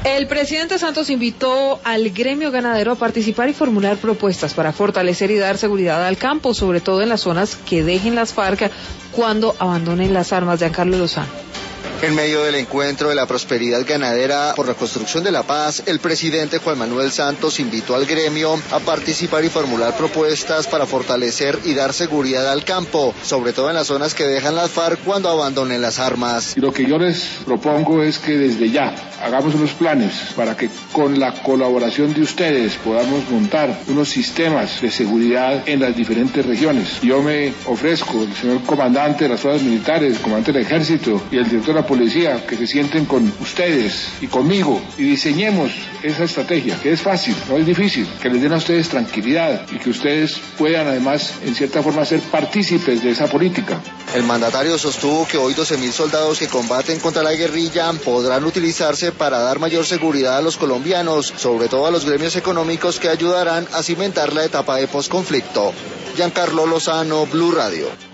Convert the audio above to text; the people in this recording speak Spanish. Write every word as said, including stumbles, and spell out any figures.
El presidente Santos invitó al gremio ganadero a participar y formular propuestas para fortalecer y dar seguridad al campo, sobre todo en las zonas que dejen las FARC cuando abandonen las armas. Giancarlo Lozano. En medio del encuentro de la prosperidad ganadera por la construcción de la paz, el presidente Juan Manuel Santos invitó al gremio a participar y formular propuestas para fortalecer y dar seguridad al campo, sobre todo en las zonas que dejan las FARC cuando abandonen las armas. Y lo que yo les propongo es que desde ya hagamos unos planes para que con la colaboración de ustedes podamos montar unos sistemas de seguridad en las diferentes regiones. Yo me ofrezco, el señor comandante de las fuerzas militares, el comandante del ejército y el director de la policía, que se sienten con ustedes y conmigo y diseñemos esa estrategia, que es fácil, no es difícil, que les den a ustedes tranquilidad y que ustedes puedan además en cierta forma ser partícipes de esa política. El mandatario sostuvo que hoy doce mil soldados que combaten contra la guerrilla podrán utilizarse para dar mayor seguridad a los colombianos, sobre todo a los gremios económicos que ayudarán a cimentar la etapa de posconflicto. Giancarlo Lozano, Blue Radio.